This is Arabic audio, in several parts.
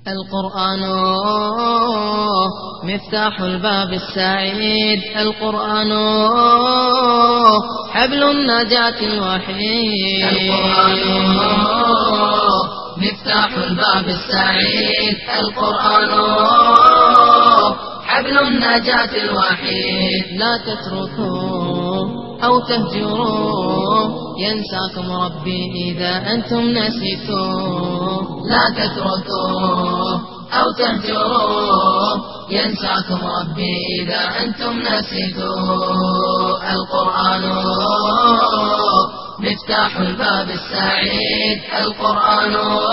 القرآن مفتاح الباب السعيد، القرآن حبل النجاة الوحيد، القرآن مفتاح الباب السعيد، القرآن حبل النجاة الوحيد. لا تتركوه أو تهجروه ينساكم ربي إذا أنتم نسيتوه. لا تتركوه أو تهجروه ينساكم ربي إذا أنتم نسيتوه. القرآن مفتاح الباب السعيد، القرآن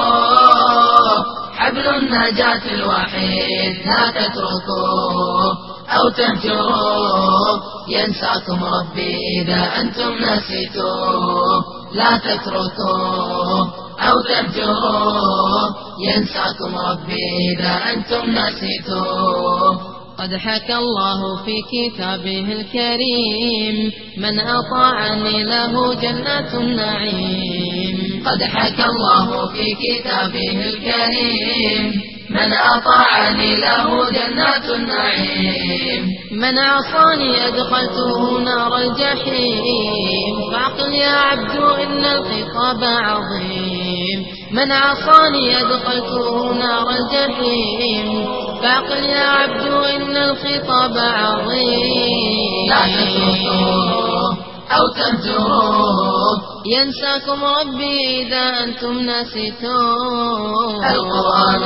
حبل النجاة الوحيد. لا تتركوه أو تهجروه ينساكم ربي إذا أنتم نسيتوه. لا تتركوه أو تهجروه ينساكم ربي إذا أنتم نسيتوه. قد حكى الله في كتابه الكريم من أطاعني له جنات النعيم. قد حكى الله في كتابه الكريم من أطاعني له جنات النعيم. من عصاني أدخلته نار الجحيم. فاعقل يا عبد إن الخطاب عظيم. من عصاني أدخلته نار الجحيم. فاعقل يا عبد إن الخطاب عظيم. لا تتركوه أو تهجروه ينساكم ربي إذا أنتم نسيتوه. القرآن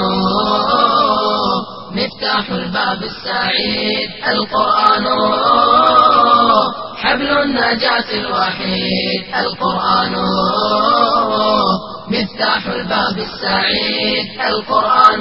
مفتاح الباب السعيد، القرآن حبل النجاة الوحيد. القرآن مفتاح الباب السعيد، القرآن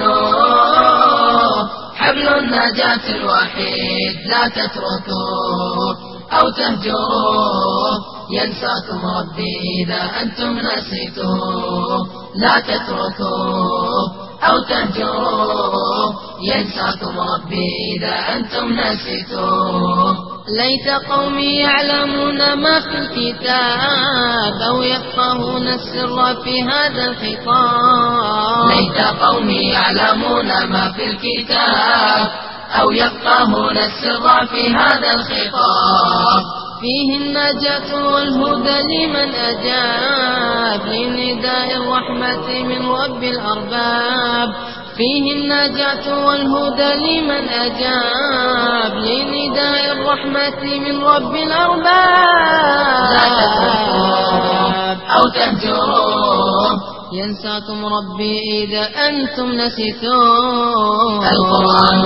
حبل النجاة الوحيد. لا تتركوه أو تهجروه ينساكم ربي إذا أنتم نسيتوه. لا تتركوه أو تهجروه ينساكم ربي إذا أنتم نسيتوه. ليت قومي يعلمون ما في الكتاب أو يفقهون السر في هذا الخطاب. ليت قومي يعلمون ما في الكتاب أو يفقهون السر في هذا الخطاب. فيه النجاة والهدى لمن أجاب لنداء الرحمة من رب الأرباب. فيه النجاة والهدى لمن أجاب لنداء الرحمة من رب الأرباب. لا تتركوه أو تهجروه ينساكم ربي إذا أنتم نسيتوه. القرآن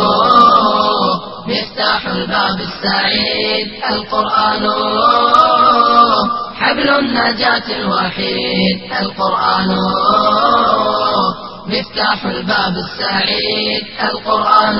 مفتاح الباب السعيد، القرآن حبل النجاة الوحيد. القرآن مفتاح الباب السعيد، القرآن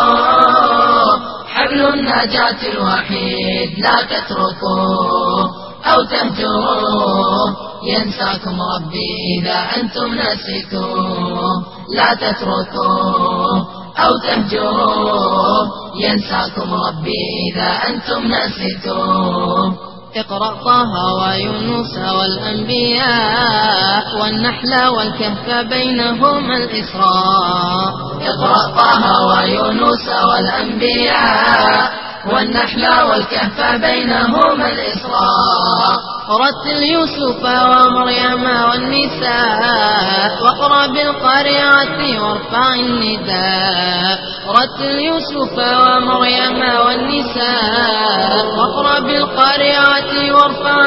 حبل النجاة الوحيد. لا تتركوه أو تهجروه ينساكم ربي إذا أنتم نسيتوه. لا تتركوه أو تهجروه ينساكم ربي إذا أنتم نسيتوه. اقرأ طه ويونس والأنبياء والنحل والكهف بينهما الإسراء. اقرأ طه ويونس والأنبياء والنحل والكهف بينهما الإسراء. رتل يوسف ومريم والنساء واقرأ بالقارعة وارفع النداء. رتل يوسف ومريم والنساء واقرأ بالقارعة وارفع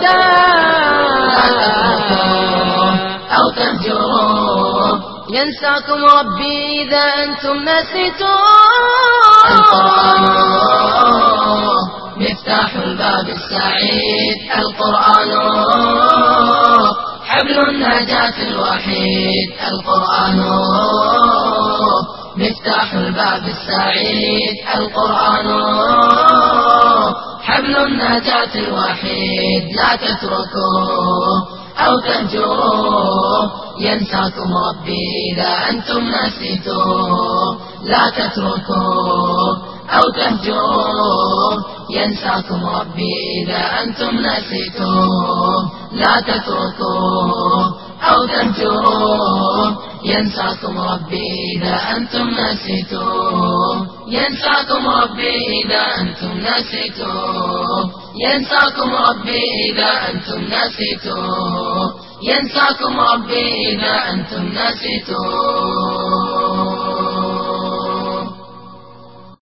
النداء. أو تهجروه ينساكم ربي إذا أنتم نسيتوه. القرآن مفتاح الباب السعيد، القرآن حبل النجاة الوحيد. القرآن مفتاح الباب السعيد، القرآن حبل النجاة الوحيد. لا تتركوه أو تهجروه ينساكم ربي إذا أنتم نسيتوه. لا تتركوه أو تهجروه ينساكم ربي إذا أنتم نسيتوه. لا تتركوه أو تهجروه ينساكم ربي إذا أنتم نسيتوه ينساكم ربي إذا أنتم نسيتوه ينساكم ربي إذا أنتم نسيتوه ينساكم ربي إذا أنتم نسيتوه